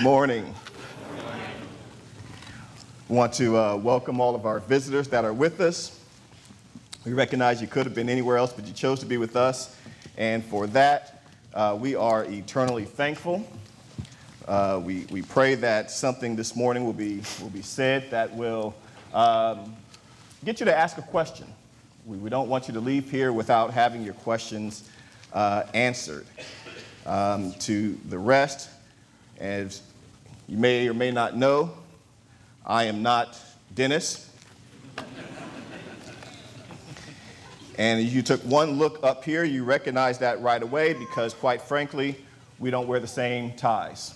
morning. I want to welcome all of our visitors that are with us. We recognize you could have been anywhere else, but you chose to be with us. And for that, we are eternally thankful. We pray that something this morning will be said that will get you to ask a question. We don't want you to leave here without having your questions answered. To the rest, as you may or may not know, I am not Dennis. And if you took one look up here, you recognize that right away because, quite frankly, we don't wear the same ties.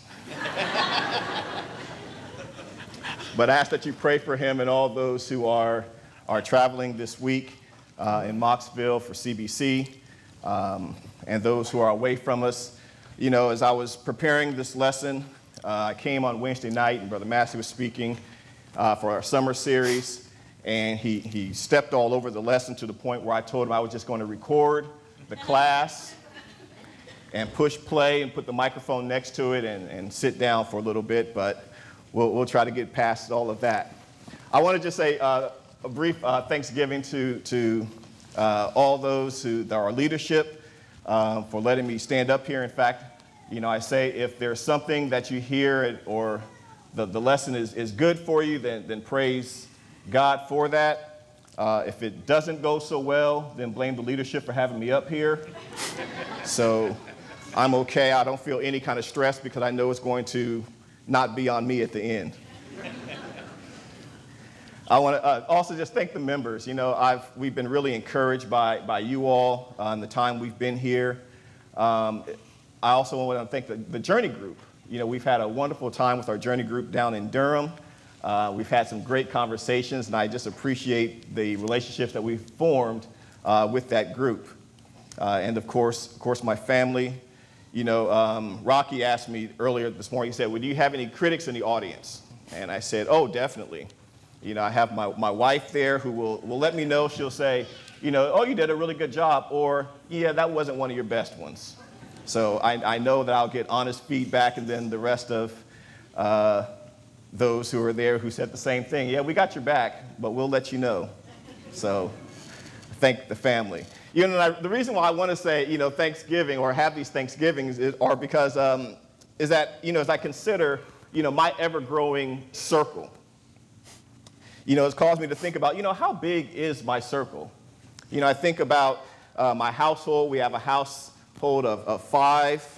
But I ask that you pray for him and all those who are traveling this week in Mocksville for CBC, and those who are away from us. You know, as I was preparing this lesson, I came on Wednesday night, and Brother Massey was speaking for our summer series, and he stepped all over the lesson to the point where I told him I was just going to record the class and push play and put the microphone next to it and sit down for a little bit, but we'll try to get past all of that. I want to just say a brief Thanksgiving to all those who are our leadership for letting me stand up here. In fact, you know, I say if there's something that you hear or the lesson is good for you, then praise God for that. If it doesn't go so well, then blame the leadership for having me up here. So I'm okay. I don't feel any kind of stress because I know it's going to not be on me at the end. I want to also just thank the members. You know, we've been really encouraged by you all in the time we've been here. I also want to thank the Journey Group. You know, we've had a wonderful time with our Journey Group down in Durham. We've had some great conversations, and I just appreciate the relationships that we've formed with that group. And of course, my family. You know, Rocky asked me earlier this morning, he said, well, do you have any critics in the audience? And I said, oh, definitely. You know, I have my wife there who will let me know. She'll say, you know, oh, you did a really good job, or, yeah, that wasn't one of your best ones. So I know that I'll get honest feedback, and then the rest of those who are there who said the same thing, yeah, we got your back, but we'll let you know. So thank the family. You know, the reason why I want to say, you know, Thanksgiving or have these Thanksgivings are because is that, you know, as I consider, you know, my ever-growing circle, you know, it's caused me to think about, you know, how big is my circle? You know, I think about my household. We have a household of 5.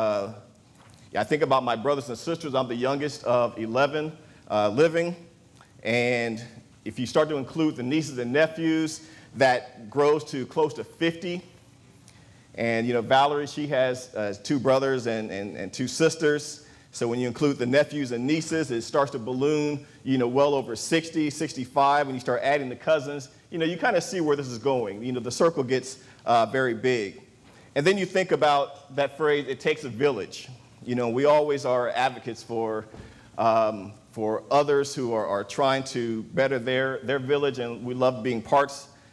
I think about my brothers and sisters. I'm the youngest of 11 living. And if you start to include the nieces and nephews, that grows to close to 50. And, you know, Valerie, she has 2 brothers and 2 sisters. So when you include the nephews and nieces, it starts to balloon, you know, well over 60, 65. When you start adding the cousins, you know, you kind of see where this is going. You know, the circle gets very big. And then you think about that phrase, it takes a village. You know, we always are advocates for others who are trying to better their village, and we love being part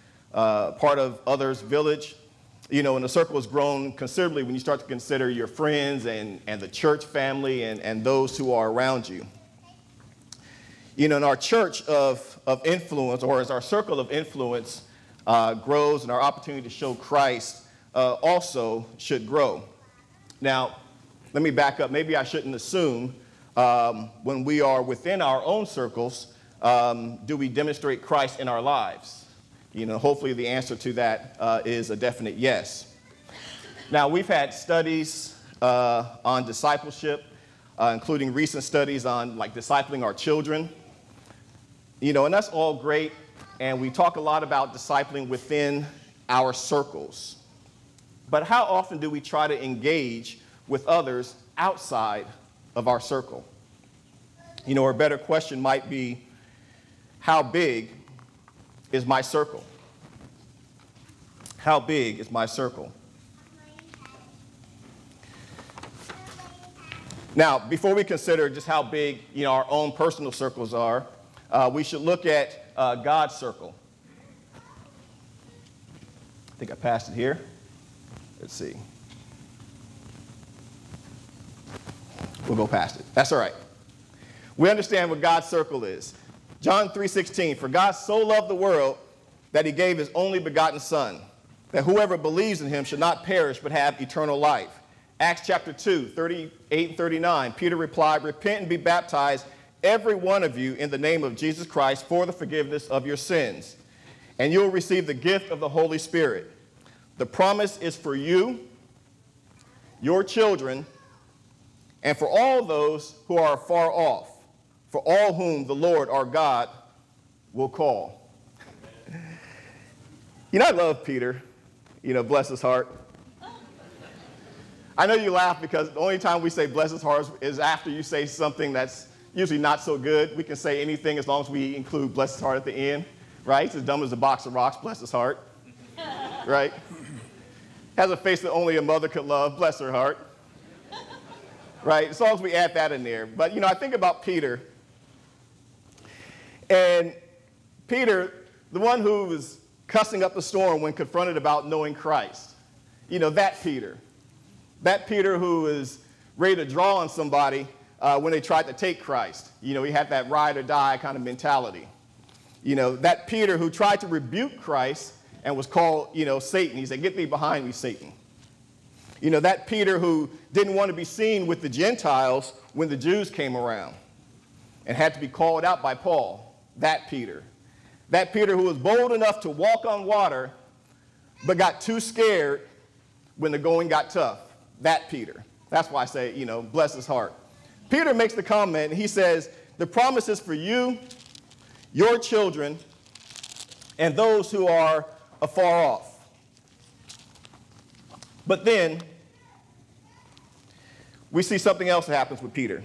of others' village. You know, and the circle has grown considerably when you start to consider your friends and the church family and those who are around you. You know, in our church of influence, or as our circle of influence grows and our opportunity to show Christ also should grow. Now, let me back up. Maybe I shouldn't assume when we are within our own circles, do we demonstrate Christ in our lives? You know, hopefully the answer to that is a definite yes. Now, we've had studies on discipleship, including recent studies on, like, discipling our children. You know, and that's all great, and we talk a lot about discipling within our circles. But how often do we try to engage with others outside of our circle? You know, or a better question might be, how big is my circle? How big is my circle? Now, before we consider just how big, you know, our own personal circles are, we should look at God's circle. I think I passed it here. Let's see. We'll go past it. That's all right. We understand what God's circle is. John 3:16, for God so loved the world that he gave his only begotten Son, that whoever believes in him should not perish but have eternal life. Acts chapter 2, 38 and 39, Peter replied, repent and be baptized, every one of you, in the name of Jesus Christ for the forgiveness of your sins, and you will receive the gift of the Holy Spirit. The promise is for you, your children, and for all those who are far off, for all whom the Lord our God will call. I love Peter, bless his heart. I know you laugh because the only time we say bless his heart is after you say something that's usually not so good. We can say anything as long as we include bless his heart at the end, right? It's as dumb as a box of rocks, bless his heart, right? Has a face that only a mother could love, bless her heart, right? As long as we add that in there. But, I think about Peter, and Peter, the one who was cussing up the storm when confronted about knowing Christ, that Peter. That Peter who is ready to draw on somebody when they tried to take Christ. He had that ride or die kind of mentality. That Peter who tried to rebuke Christ and was called, Satan. He said, get thee behind me, Satan. That Peter who didn't want to be seen with the Gentiles when the Jews came around and had to be called out by Paul. That Peter. That Peter who was bold enough to walk on water but got too scared when the going got tough. That Peter. That's why I say, bless his heart. Peter makes the comment, and he says, the promise is for you, your children, and those who are afar off. But then, we see something else that happens with Peter.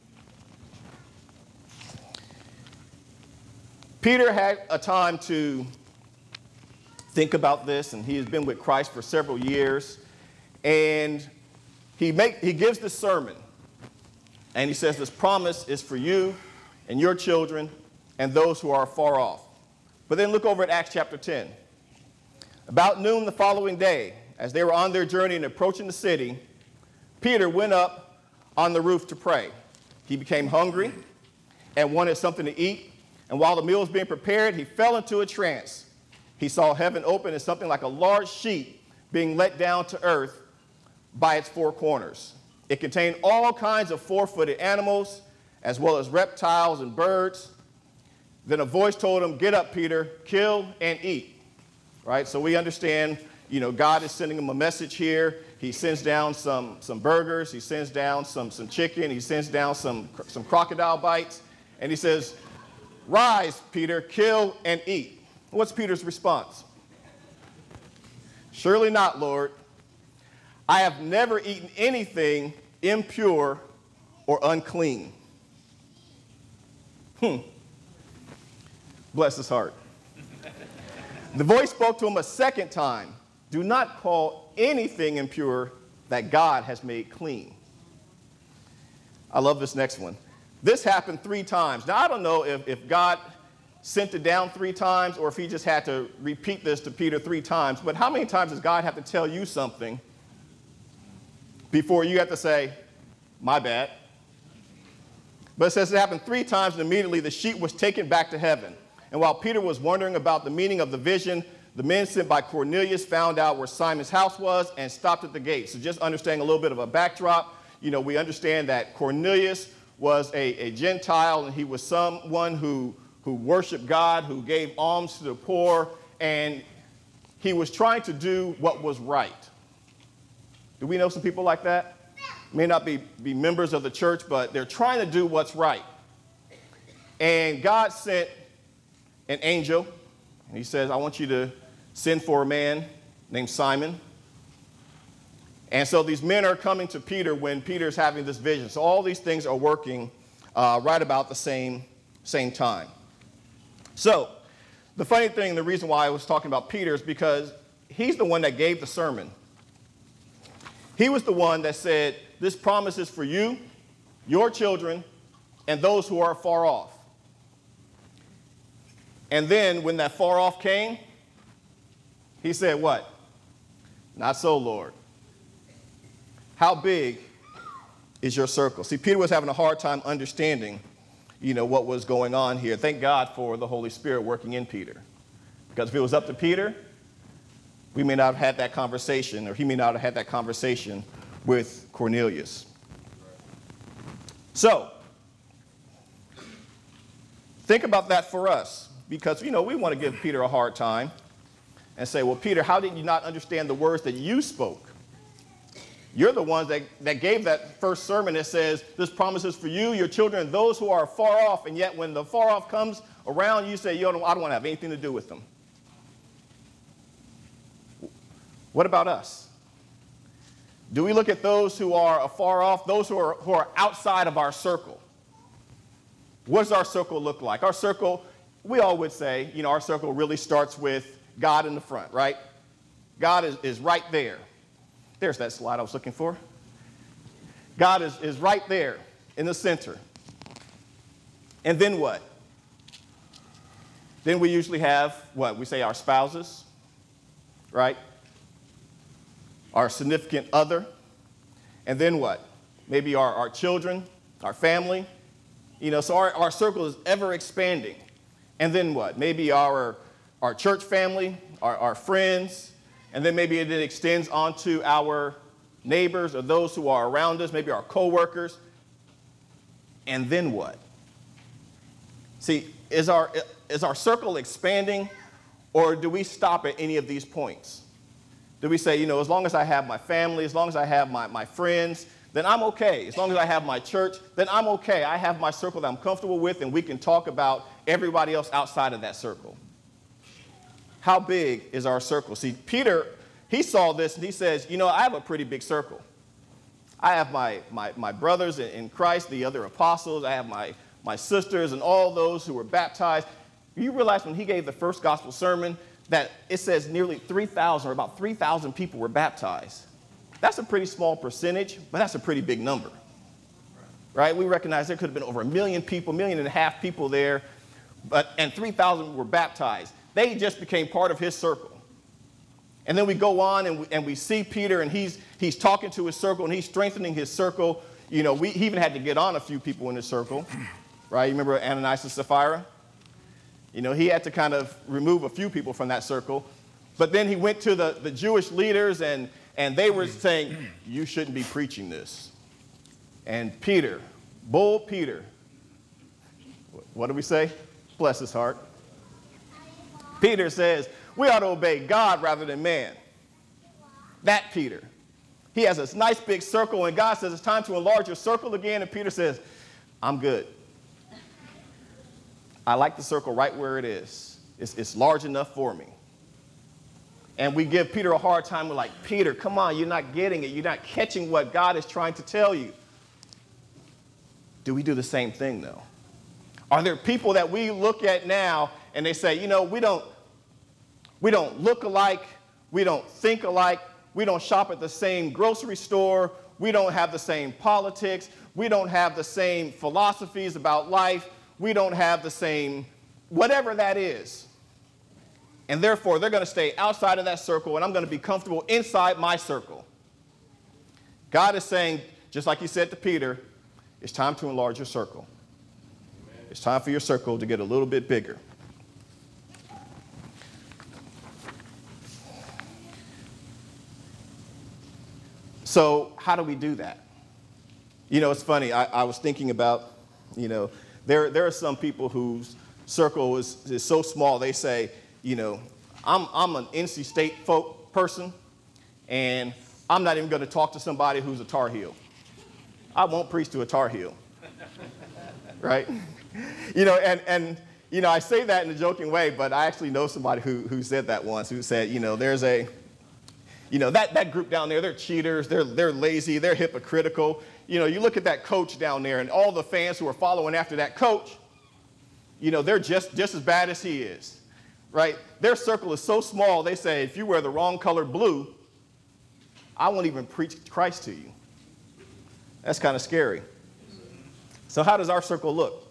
Peter had a time to think about this, and he has been with Christ for several years, and he gives this sermon, and he says this promise is for you and your children and those who are far off. But then look over at Acts chapter 10. About noon the following day, as they were on their journey and approaching the city, Peter went up on the roof to pray. He became hungry and wanted something to eat, and while the meal was being prepared, he fell into a trance. He saw heaven open and something like a large sheet being let down to earth by its four corners. It contained all kinds of four-footed animals, as well as reptiles and birds. Then a voice told him, get up, Peter, kill and eat. Right? So we understand, God is sending him a message here. He sends down some burgers. He sends down some chicken. He sends down some crocodile bites. And he says, rise, Peter, kill and eat. What's Peter's response? Surely not, Lord. I have never eaten anything impure or unclean. Bless his heart. The voice spoke to him a second time. Do not call anything impure that God has made clean. I love this next one. This happened 3 times. Now, I don't know if God sent it down 3 times or if he just had to repeat this to Peter 3 times, but how many times does God have to tell you something before you have to say, my bad? But it says it happened 3 times, and immediately the sheet was taken back to heaven. And while Peter was wondering about the meaning of the vision, the men sent by Cornelius found out where Simon's house was and stopped at the gate. So just understanding a little bit of a backdrop, we understand that Cornelius was a Gentile, and he was someone who worshiped God, who gave alms to the poor, and he was trying to do what was right. Do we know some people like that? May not be members of the church, but they're trying to do what's right. And God sent an angel, and he says, I want you to send for a man named Simon. And so these men are coming to Peter when Peter's having this vision. So all these things are working right about the same time. So the funny thing, the reason why I was talking about Peter is because he's the one that gave the sermon. He was the one that said, this promise is for you, your children, and those who are far off. And then when that far off came, he said what? Not so, Lord. How big is your circle? See, Peter was having a hard time understanding, what was going on here. Thank God for the Holy Spirit working in Peter. Because if it was up to Peter, we may not have had that conversation, or he may not have had that conversation with Cornelius. So, think about that for us, because, we want to give Peter a hard time and say, well, Peter, how did you not understand the words that you spoke? You're the ones that gave that first sermon that says, this promise is for you, your children, and those who are far off, and yet when the far off comes around, you say, I don't want to have anything to do with them. What about us? Do we look at those who are afar off, those who are outside of our circle? What does our circle look like? Our circle, we all would say, our circle really starts with God in the front, right? God is right there. There's that slide I was looking for. God is right there in the center. And then what? Then we usually have what? We say our spouses, right? Our significant other. And then what? Maybe our children, our family. So our circle is ever expanding. And then what? Maybe our church family, our friends, and then maybe it extends onto our neighbors or those who are around us, maybe our coworkers. And then what? See, is our circle expanding, or do we stop at any of these points? Do we say, as long as I have my family, as long as I have my friends, then I'm okay. As long as I have my church, then I'm okay. I have my circle that I'm comfortable with, and we can talk about everybody else outside of that circle. How big is our circle? See, Peter, he saw this, and he says, I have a pretty big circle. I have my brothers in Christ, the other apostles. I have my sisters and all those who were baptized. You realize when he gave the first gospel sermon that it says nearly 3,000 or about 3,000 people were baptized. That's a pretty small percentage, but that's a pretty big number, right? We recognize there could have been over 1 million people, 1.5 million people there, and 3,000 were baptized. They just became part of his circle. And then we go on and we see Peter, and he's talking to his circle, and he's strengthening his circle. He even had to get on a few people in his circle, right? You remember Ananias and Sapphira? He had to kind of remove a few people from that circle. But then he went to the Jewish leaders, and they were saying, you shouldn't be preaching this. And Peter, bold Peter, what do we say? Bless his heart. Peter says, we ought to obey God rather than man. That Peter. He has this nice big circle, and God says it's time to enlarge your circle again, and Peter says, I'm good. I like the circle right where it is. It's large enough for me. And we give Peter a hard time. We're like, Peter, come on, you're not getting it. You're not catching what God is trying to tell you. Do we do the same thing, though? Are there people that we look at now and they say, we don't look alike, we don't think alike, we don't shop at the same grocery store, we don't have the same politics, we don't have the same philosophies about life, we don't have the same whatever that is. And therefore, they're going to stay outside of that circle, and I'm going to be comfortable inside my circle. God is saying, just like he said to Peter, it's time to enlarge your circle. Amen. It's time for your circle to get a little bit bigger. So how do we do that? It's funny. I was thinking about, there are some people whose circle is so small, they say, I'm an NC State folk person, and I'm not even going to talk to somebody who's a Tar Heel. I won't preach to a Tar Heel, right? I say that in a joking way, but I actually know somebody who said that once, who said, there's that group down there, they're cheaters, they're lazy, they're hypocritical. You look at that coach down there, and all the fans who are following after that coach, they're just as bad as he is. Right? Their circle is so small, they say, if you wear the wrong color blue, I won't even preach Christ to you. That's kind of scary. So how does our circle look?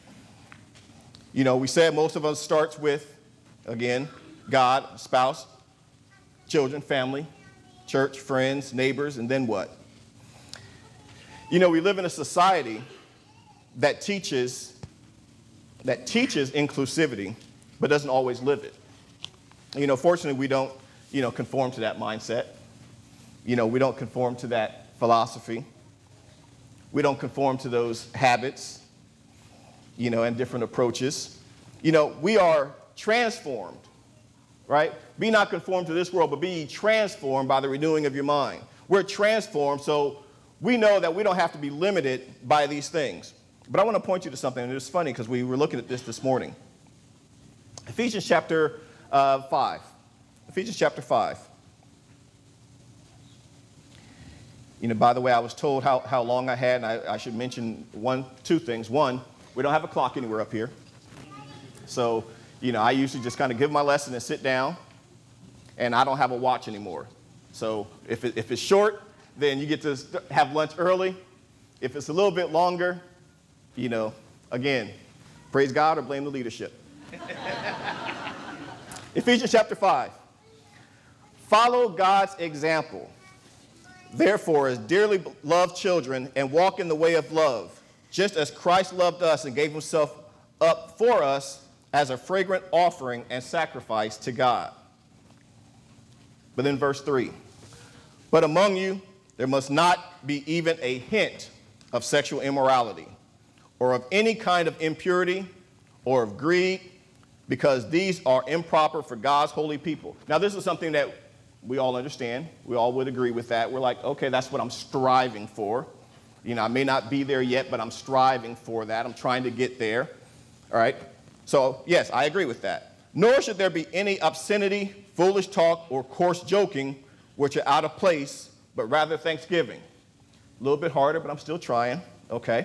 We said most of us starts with, again, God, spouse, children, family, church, friends, neighbors, and then what? You know, we live in a society that teaches inclusivity, but doesn't always live it. You know, fortunately, we don't, conform to that mindset. You know, we don't conform to that philosophy. We don't conform to those habits, and different approaches. You know, we are transformed, right? Be not conformed to this world, but be ye transformed by the renewing of your mind. We're transformed, so we know that we don't have to be limited by these things. But I want to point you to something, and it's funny because we were looking at this morning. Ephesians chapter 5. Ephesians chapter 5. By the way, I was told how long I had, and I should mention two things. One, we don't have a clock anywhere up here. So, I usually just kind of give my lesson and sit down, and I don't have a watch anymore. So if it's short, then you get to have lunch early. If it's a little bit longer, again, praise God or blame the leadership. Ephesians chapter 5. Follow God's example, therefore, as dearly loved children, and walk in the way of love, just as Christ loved us and gave himself up for us as a fragrant offering and sacrifice to God. But then verse 3, but among you there must not be even a hint of sexual immorality, or of any kind of impurity, or of greed, because these are improper for God's holy people. Now, this is something that we all understand. We all would agree with that. We're like, okay, that's what I'm striving for. I may not be there yet, but I'm striving for that. I'm trying to get there. All right? So, yes, I agree with that. Nor should there be any obscenity, foolish talk, or coarse joking, which are out of place, but rather thanksgiving. A little bit harder, but I'm still trying. Okay?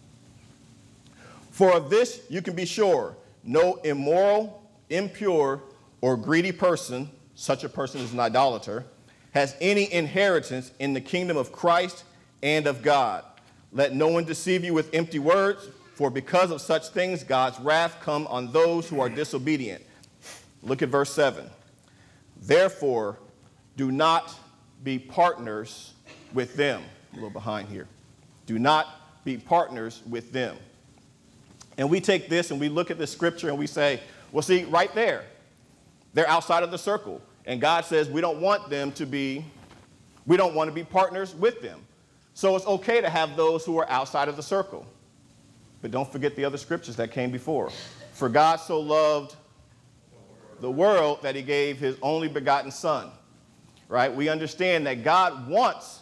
For of this you can be sure, no immoral, impure, or greedy person, such a person is an idolater, has any inheritance in the kingdom of Christ and of God. Let no one deceive you with empty words, for because of such things God's wrath come on those who are disobedient. Look at verse 7. Therefore, do not be partners with them. A little behind here. Do not be partners with them. And we take this and we look at the scripture and we say, well, see, right there, they're outside of the circle. And God says we don't want to be partners with them. So it's okay to have those who are outside of the circle. But don't forget the other scriptures that came before. For God so loved the world that he gave his only begotten son. Right? We understand that God wants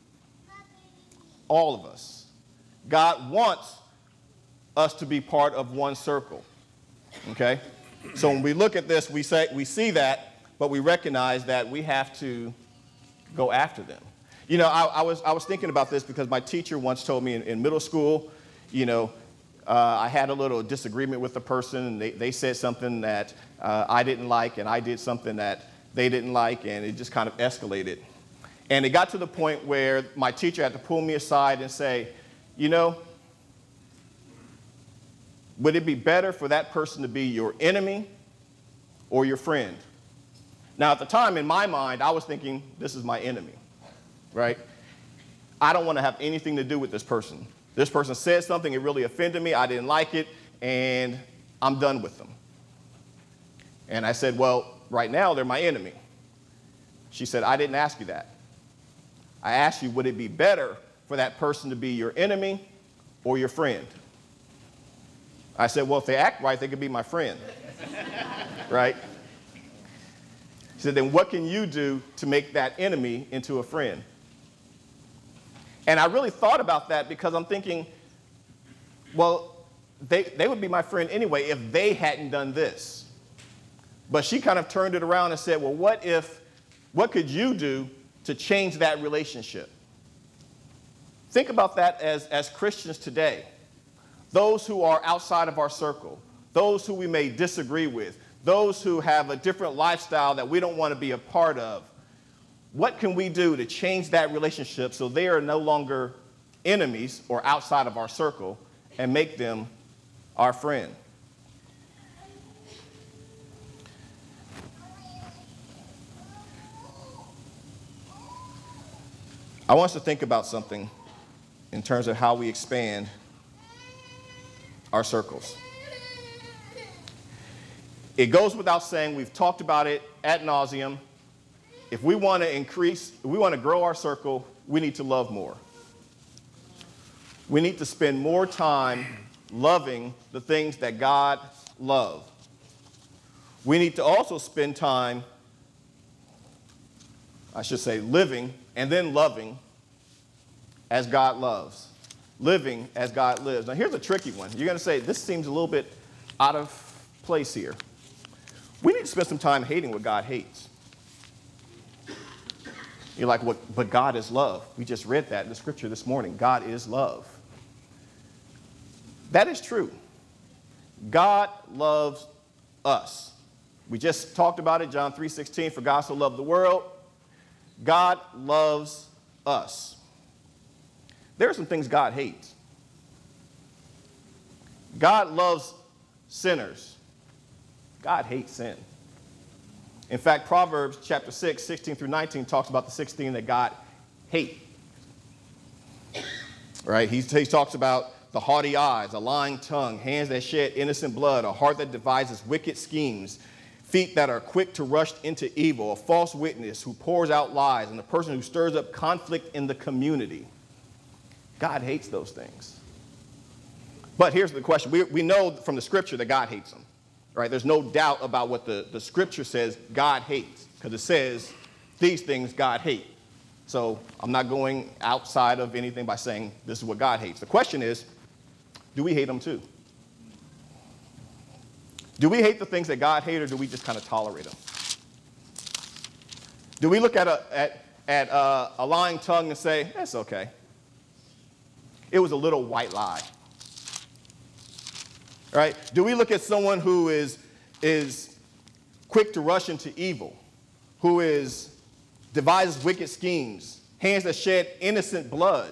all of us. God wants us to be part of one circle. Okay? So when we look at this, we see that, but we recognize that we have to go after them. I was thinking about this because my teacher once told me in middle school, I had a little disagreement with the person, and they said something that I didn't like, and I did something that they didn't like, and it just kind of escalated. And it got to the point where my teacher had to pull me aside and say, would it be better for that person to be your enemy or your friend? Now, at the time, in my mind, I was thinking, this is my enemy, right? I don't want to have anything to do with this person. This person said something, it really offended me, I didn't like it, and I'm done with them. And I said, well, right now, they're my enemy. She said, I didn't ask you that. I asked you, would it be better for that person to be your enemy or your friend? I said, well, if they act right, they could be my friend, right? She said, then what can you do to make that enemy into a friend? And I really thought about that because I'm thinking, well, they would be my friend anyway if they hadn't done this. But she kind of turned it around and said, well, what could you do to change that relationship? Think about that as Christians today. Those who are outside of our circle, those who we may disagree with, those who have a different lifestyle that we don't want to be a part of. What can we do to change that relationship so they are no longer enemies or outside of our circle and make them our friend? I want us to think about something in terms of how we expand our circles. It goes without saying, we've talked about it ad nauseum. If we want to grow our circle, we need to love more. We need to spend more time loving the things that God loves. We need to also spend time, living and then loving as God loves. Living as God lives. Now, here's a tricky one. You're going to say, this seems a little bit out of place here. We need to spend some time hating what God hates. You're like, but God is love. We just read that in the scripture this morning. God is love. That is true. God loves us. We just talked about it, John 3:16, for God so loved the world. God loves us. There are some things God hates. God loves sinners. God hates sin. In fact, Proverbs chapter 6, 16 through 19 talks about the 16 that God hates. Right? He talks about the haughty eyes, a lying tongue, hands that shed innocent blood, a heart that devises wicked schemes, feet that are quick to rush into evil, a false witness who pours out lies, and a person who stirs up conflict in the community. God hates those things. But here's the question. We know from the scripture that God hates them. Right? There's no doubt about what the scripture says God hates, because it says these things God hates. So I'm not going outside of anything by saying this is what God hates. The question is, do we hate them too? Do we hate the things that God hates, or do we just kind of tolerate them? Do we look at a lying tongue and say, that's okay? It was a little white lie. Right? Do we look at someone who is quick to rush into evil, who devises wicked schemes, hands that shed innocent blood?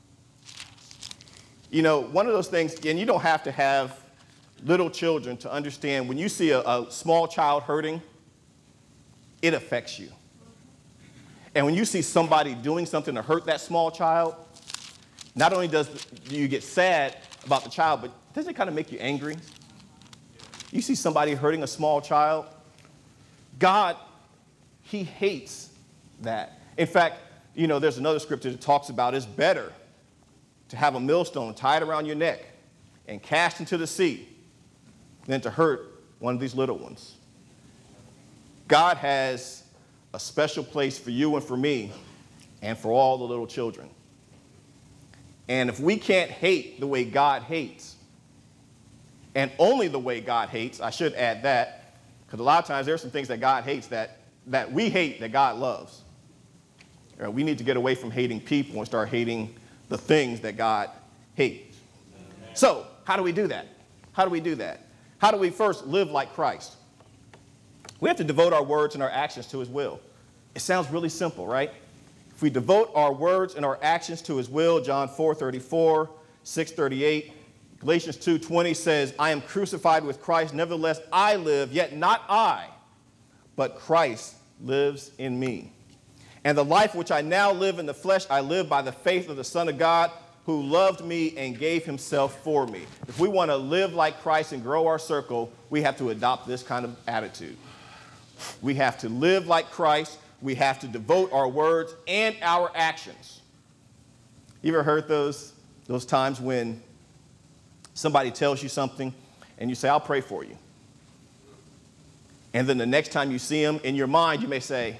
You know, one of those things, and you don't have to have little children to understand, when you see a small child hurting, it affects you. And when you see somebody doing something to hurt that small child, not only do you get sad about the child, but doesn't it kind of make you angry? You see somebody hurting a small child. God, he hates that. In fact, you know, there's another scripture that talks about it's better to have a millstone tied around your neck and cast into the sea than to hurt one of these little ones. God has a special place for you and for me and for all the little children. And if we can't hate the way God hates, and only the way God hates, I should add that, because a lot of times there are some things that God hates that we hate that God loves. We need to get away from hating people and start hating the things that God hates. So, how do we do that? How do we do that? How do we first live like Christ? We have to devote our words and our actions to his will. It sounds really simple, right? If we devote our words and our actions to his will, John 4:34, 6:38, Galatians 2:20 says, I am crucified with Christ, nevertheless I live, yet not I, but Christ lives in me. And the life which I now live in the flesh, I live by the faith of the Son of God, who loved me and gave himself for me. If we want to live like Christ and grow our circle, we have to adopt this kind of attitude. We have to live like Christ. We have to devote our words and our actions. You ever heard those times when somebody tells you something and you say, I'll pray for you. And then the next time you see them, in your mind, you may say,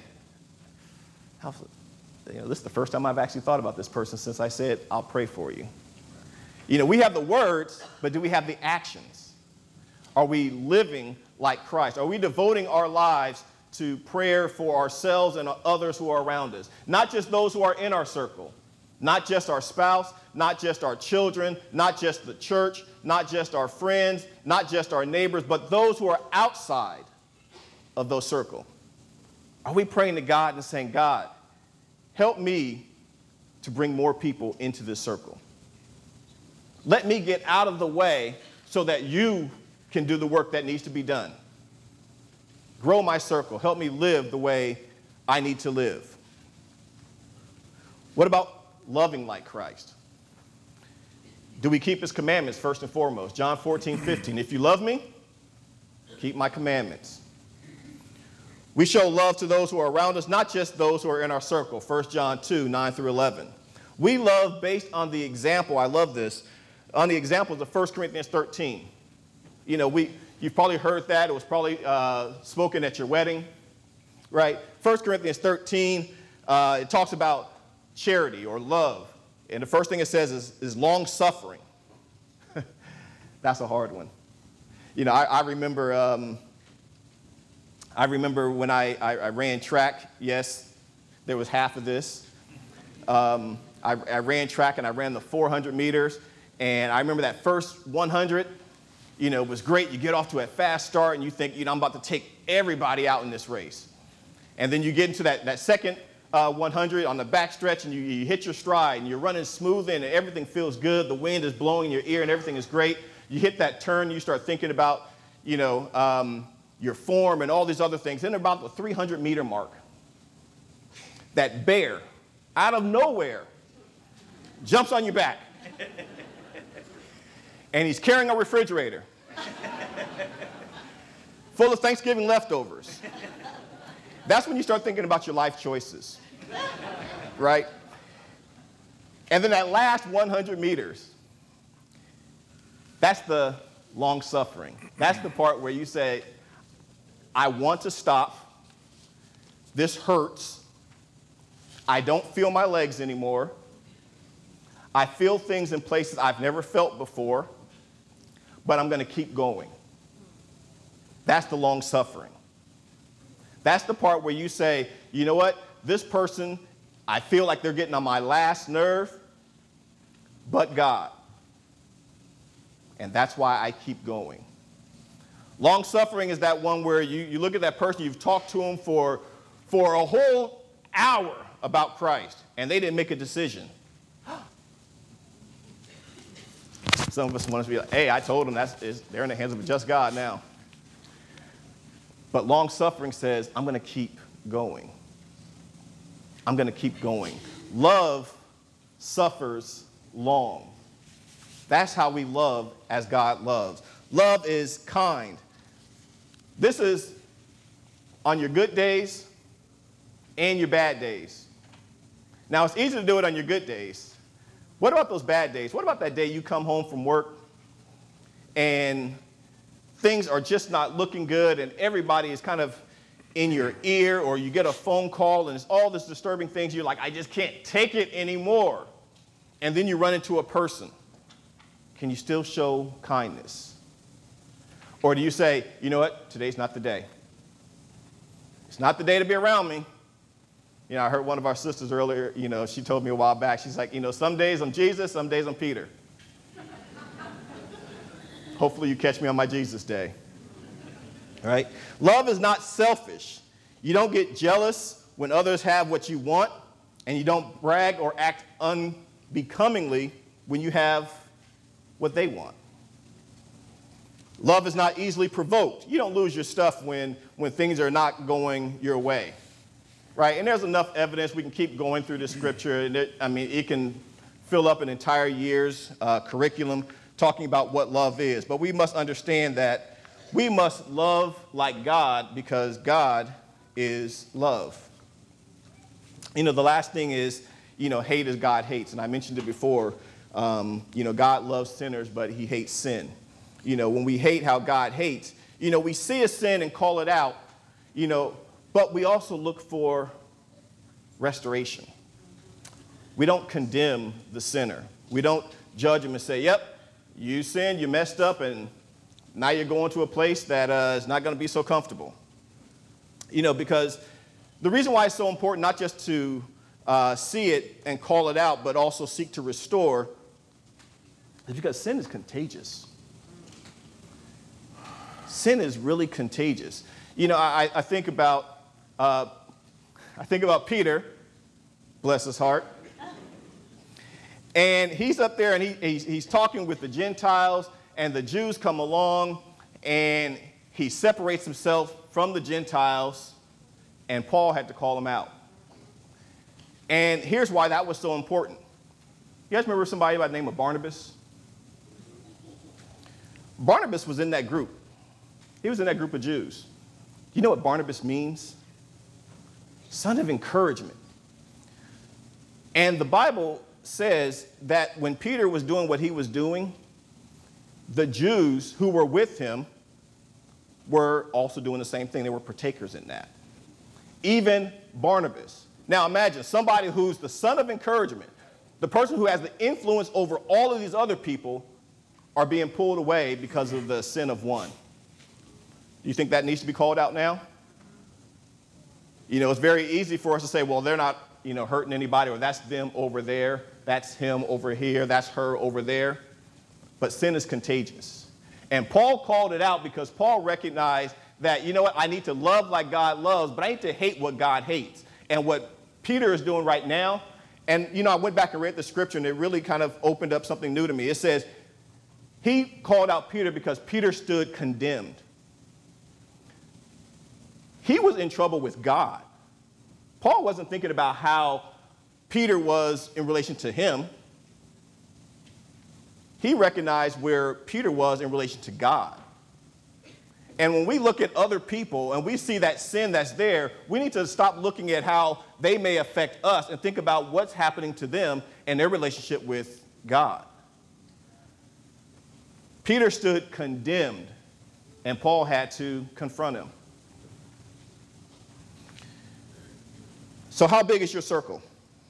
this is the first time I've actually thought about this person since I said, I'll pray for you. You know, we have the words, but do we have the actions? Are we living like Christ? Are we devoting our lives to prayer for ourselves and others who are around us? Not just those who are in our circle, not just our spouse, not just our children, not just the church, not just our friends, not just our neighbors, but those who are outside of those circles. Are we praying to God and saying, God, help me to bring more people into this circle? Let me get out of the way so that you can do the work that needs to be done. Grow my circle. Help me live the way I need to live. What about loving like Christ? Do we keep his commandments first and foremost? John 14:15. If you love me, keep my commandments. We show love to those who are around us, not just those who are in our circle. 1 John 2:9-11. We love based on the example, I love this, on the examples of 1 Corinthians 13. You know, you've probably heard that. It was probably spoken at your wedding, right? 1 Corinthians 13, it talks about charity or love. And the first thing it says is long suffering. That's a hard one. You know, I remember when I ran track. Yes, there was half of this. I ran track and I ran the 400 meters. And I remember that first 100, you know, was great. You get off to a fast start and you think, you know, I'm about to take everybody out in this race. And then you get into that second 100 on the back stretch and you hit your stride and you're running smooth and everything feels good. The wind is blowing in your ear and everything is great. You hit that turn, you start thinking about, you know, your form and all these other things. Then about the 300-meter mark, that bear, out of nowhere, jumps on your back. And he's carrying a refrigerator full of Thanksgiving leftovers. That's when you start thinking about your life choices, right? And then that last 100 meters, that's the long suffering. That's the part where you say, I want to stop. This hurts. I don't feel my legs anymore. I feel things in places I've never felt before, but I'm going to keep going. That's the long suffering. That's the part where you say, you know what? This person, I feel like they're getting on my last nerve, but God. And that's why I keep going. Long suffering is that one where you look at that person, you've talked to them for a whole hour about Christ, and they didn't make a decision. Some of us want to be like, hey, I told them they're in the hands of a just God now. But long suffering says, I'm going to keep going. I'm going to keep going. Love suffers long. That's how we love as God loves. Love is kind. This is on your good days and your bad days. Now, it's easy to do it on your good days. What about those bad days? What about that day you come home from work and things are just not looking good and everybody is kind of in your ear, or you get a phone call and it's all this disturbing things. You're like, I just can't take it anymore. And then you run into a person. Can you still show kindness? Or do you say, you know what, today's not the day. It's not the day to be around me. You know, I heard one of our sisters earlier, you know, she told me a while back, she's like, you know, some days I'm Jesus, some days I'm Peter. Hopefully you catch me on my Jesus day. All right? Love is not selfish. You don't get jealous when others have what you want, and you don't brag or act unbecomingly when you have what they want. Love is not easily provoked. You don't lose your stuff when things are not going your way. Right? And there's enough evidence. We can keep going through this scripture. And it can fill up an entire year's curriculum talking about what love is. But we must understand that we must love like God because God is love. You know, the last thing is, you know, hate as God hates. And I mentioned it before. You know, God loves sinners, but he hates sin. You know, when we hate how God hates, you know, we see a sin and call it out, you know, but we also look for restoration. We don't condemn the sinner. We don't judge him and say, yep, you sinned, you messed up, and now you're going to a place that is not going to be so comfortable. You know, because the reason why it's so important not just to see it and call it out, but also seek to restore, is because sin is contagious. Sin is really contagious. You know, I think about Peter, bless his heart, and he's up there and he's talking with the Gentiles, and the Jews come along, and he separates himself from the Gentiles, and Paul had to call him out. And here's why that was so important. You guys remember somebody by the name of Barnabas? Barnabas was in that group. He was in that group of Jews. You know what Barnabas means? Son of encouragement. And the Bible says that when Peter was doing what he was doing, the Jews who were with him were also doing the same thing. They were partakers in that. Even Barnabas. Now imagine somebody who's the son of encouragement, the person who has the influence over all of these other people, are being pulled away because of the sin of one. Do you think that needs to be called out now? You know, it's very easy for us to say, well, they're not, hurting anybody, or that's them over there, that's him over here, that's her over there. But sin is contagious. And Paul called it out because Paul recognized that, you know what, I need to love like God loves, but I need to hate what God hates. And what Peter is doing right now, and, I went back and read the scripture, and it really kind of opened up something new to me. It says, he called out Peter because Peter stood condemned. He was in trouble with God. Paul wasn't thinking about how Peter was in relation to him. He recognized where Peter was in relation to God. And when we look at other people and we see that sin that's there, we need to stop looking at how they may affect us and think about what's happening to them and their relationship with God. Peter stood condemned, and Paul had to confront him. So how big is your circle?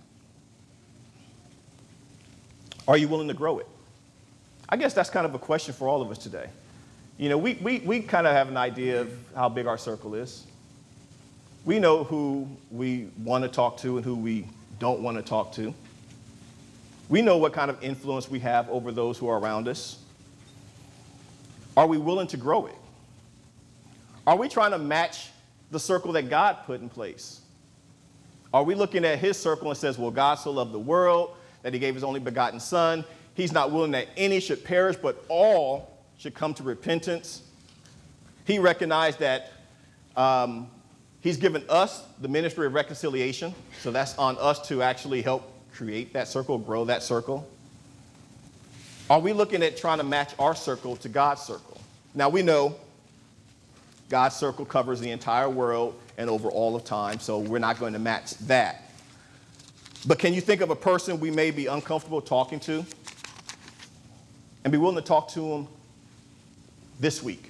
Are you willing to grow it? I guess that's kind of a question for all of us today. We kind of have an idea of how big our circle is. We know who we want to talk to and who we don't want to talk to. We know what kind of influence we have over those who are around us. Are we willing to grow it? Are we trying to match the circle that God put in place? Are we looking at his circle and says, well, God so loved the world that he gave his only begotten son. He's not willing that any should perish, but all should come to repentance. He recognized that he's given us the ministry of reconciliation. So that's on us to actually help create that circle, grow that circle. Are we looking at trying to match our circle to God's circle? Now we know God's circle covers the entire world and over all of time, so we're not going to match that. But can you think of a person we may be uncomfortable talking to and be willing to talk to them this week?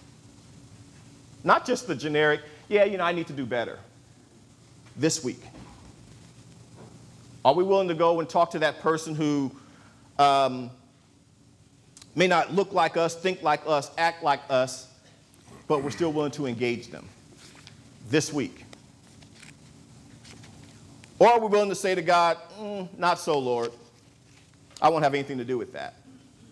Not just the generic, I need to do better. This week. Are we willing to go and talk to that person who may not look like us, think like us, act like us, but we're still willing to engage them this week? Or are we willing to say to God, not so, Lord. I won't have anything to do with that.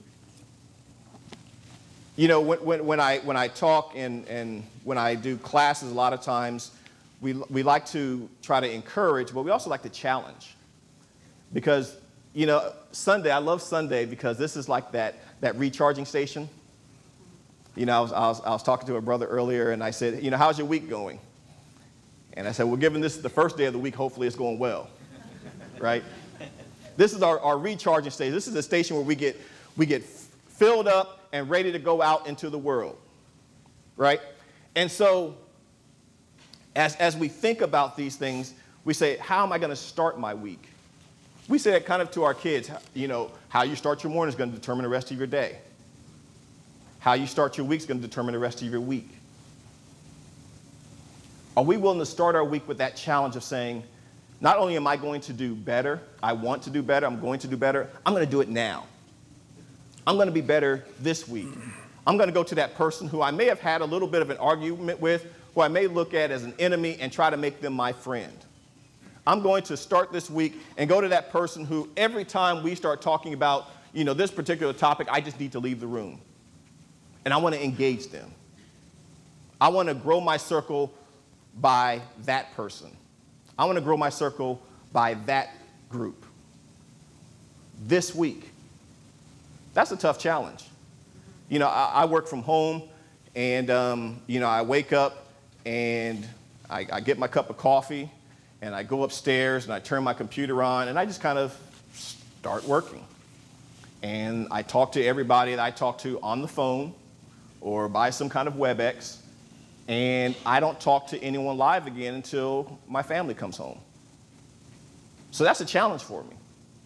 When I talk and when I do classes, a lot of times we like to try to encourage, but we also like to challenge. Because, Sunday, I love Sunday because this is like that recharging station. I was talking to a brother earlier, and I said, how's your week going? And I said, well, given this is the first day of the week, hopefully it's going well, right? This is our recharging station. This is a station where we get filled up and ready to go out into the world, right? And so as we think about these things, we say, how am I going to start my week? We say that kind of to our kids. How you start your morning is going to determine the rest of your day. How you start your week is going to determine the rest of your week. Are we willing to start our week with that challenge of saying, not only am I going to do better, I want to do better, I'm going to do better, I'm going to do it now. I'm going to be better this week. I'm going to go to that person who I may have had a little bit of an argument with, who I may look at as an enemy, and try to make them my friend. I'm going to start this week and go to that person who every time we start talking about, this particular topic, I just need to leave the room. And I want to engage them. I want to grow my circle by that person. I want to grow my circle by that group. This week. That's a tough challenge. I work from home, and, I wake up and I get my cup of coffee, and I go upstairs and I turn my computer on, and I just kind of start working. and I talk to everybody that I talk to on the phone or by some kind of WebEx, and I don't talk to anyone live again until my family comes home. So that's a challenge for me.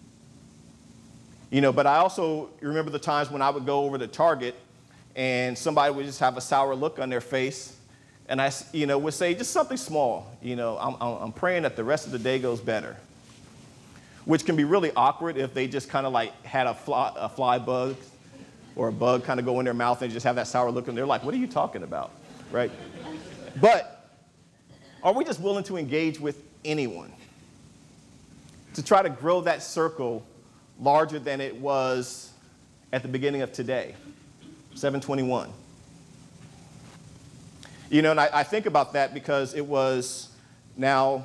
But I also remember the times when I would go over to Target and somebody would just have a sour look on their face, and I would say just something small. I'm praying that the rest of the day goes better, which can be really awkward if they just kind of like had a fly bug or a bug kind of go in their mouth and just have that sour look, and they're like, what are you talking about, right? But are we just willing to engage with anyone to try to grow that circle larger than it was at the beginning of today, 721? And I think about that because it was now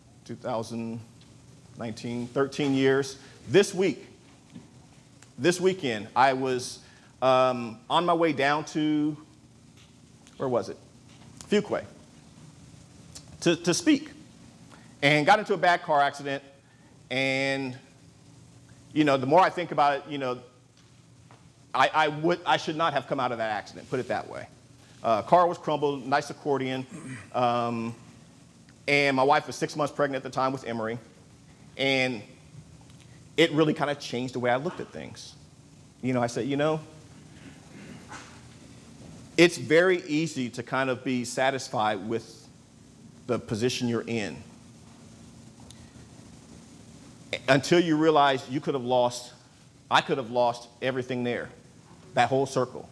2019, 13 years. This weekend, I was on my way down to, where was it? Fuquay, to speak, and got into a bad car accident. And, the more I think about it, I should not have come out of that accident, put it that way. Car was crumbled, nice accordion. And my wife was 6 months pregnant at the time with Emery. And it really kind of changed the way I looked at things. I said, it's very easy to kind of be satisfied with the position you're in until you realize I could have lost everything there, that whole circle.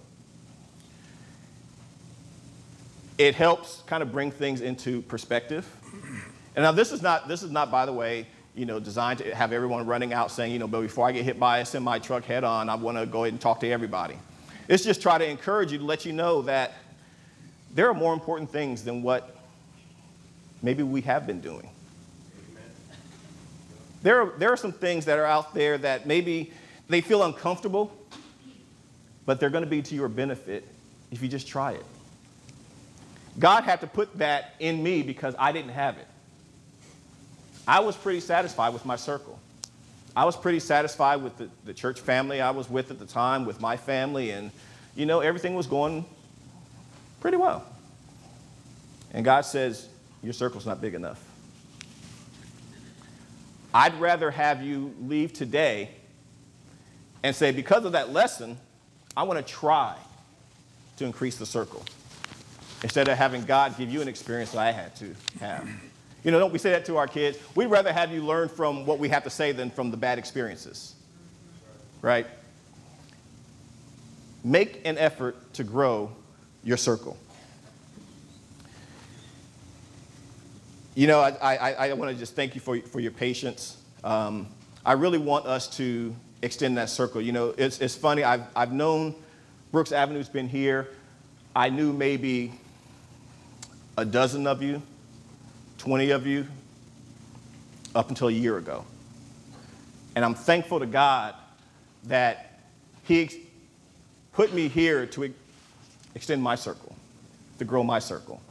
It helps kind of bring things into perspective. And now this is not, by the way, designed to have everyone running out saying, but before I get hit by a semi-truck head on, I want to go ahead and talk to everybody. It's just try to encourage you to let you know that there are more important things than what maybe we have been doing. There are some things that are out there that maybe they feel uncomfortable, but they're going to be to your benefit if you just try it. God had to put that in me because I didn't have it. I was pretty satisfied with my circle. I was pretty satisfied with the church family I was with at the time, with my family, and, everything was going pretty well. And God says, your circle's not big enough. I'd rather have you leave today and say, because of that lesson, I want to try to increase the circle, instead of having God give you an experience that I had to have. Don't we say that to our kids? We'd rather have you learn from what we have to say than from the bad experiences, right? Make an effort to grow your circle. I want to just thank you for your patience. I really want us to extend that circle. It's funny. I've known Brooks Avenue's been here. I knew maybe a dozen of you, 20 of you, up until a year ago. And I'm thankful to God that He put me here to extend my circle, to grow my circle.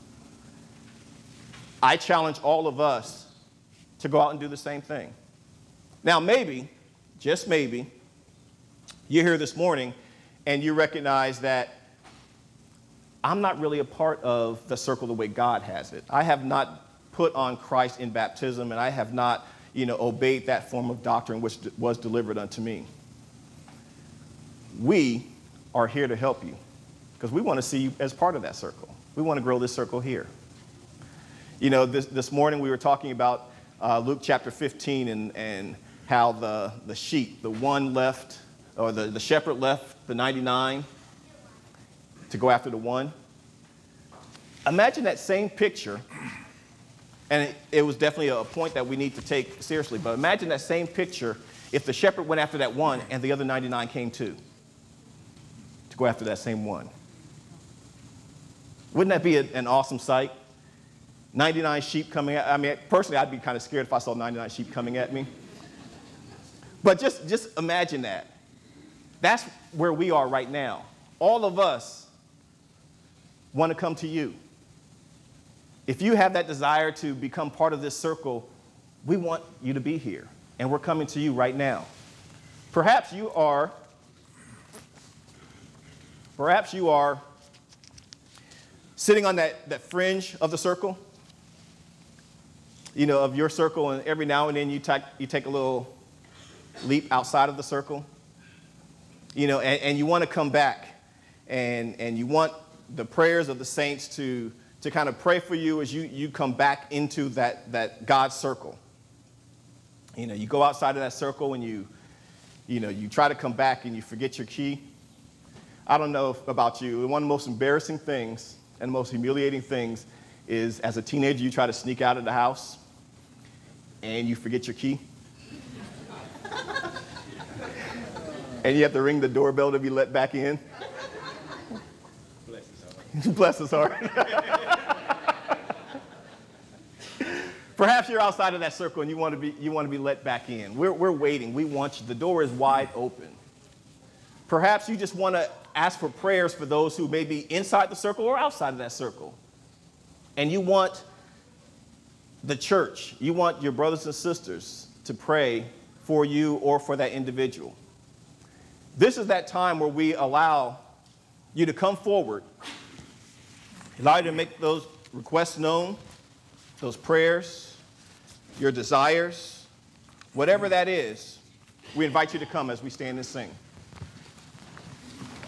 I challenge all of us to go out and do the same thing. Now, maybe, just maybe, you're here this morning and you recognize that I'm not really a part of the circle the way God has it. I have not put on Christ in baptism, and I have not, obeyed that form of doctrine which was delivered unto me. We are here to help you because we want to see you as part of that circle. We want to grow this circle here. This morning we were talking about Luke chapter 15 and how the sheep, the one left, or the shepherd left the 99 to go after the one. Imagine that same picture, and it was definitely a point that we need to take seriously, but imagine that same picture if the shepherd went after that one and the other 99 came too, to go after that same one. Wouldn't that be an awesome sight? 99 sheep coming at, personally, I'd be kind of scared if I saw 99 sheep coming at me. But just imagine that. That's where we are right now. All of us want to come to you. If you have that desire to become part of this circle, we want you to be here. And we're coming to you right now. Perhaps you are sitting on that fringe of the circle, of your circle, and every now and then you take a little leap outside of the circle, and you want to come back, and you want the prayers of the saints to kind of pray for you as you come back into that God's circle. You go outside of that circle and you try to come back and you forget your key. I don't know about you. One of the most embarrassing things and the most humiliating things is as a teenager, you try to sneak out of the house and you forget your key. And you have to ring the doorbell to be let back in. Bless his heart. Perhaps you're outside of that circle and you want to be let back in. We're waiting. We want you. The door is wide open. Perhaps you just want to ask for prayers for those who may be inside the circle or outside of that circle. And you want the church, you want your brothers and sisters to pray for you or for that individual. This is that time where we allow you to come forward, allow you to make those requests known, those prayers, your desires, whatever that is. We invite you to come as we stand and sing.